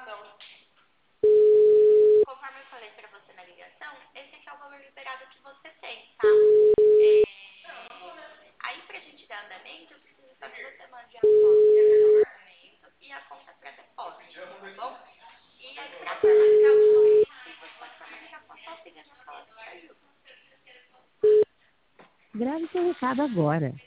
Conforme eu falei para você na ligação, esse aqui é o valor liberado que você tem, tá? Aí, pra gente dar andamento, eu preciso só que você mande a foto do documento e a conta para depósito, tá bom? E aí, para formalizar o depósito, você pode formalizar com a sua filha na escola que te ajuda. Grave seu recado agora.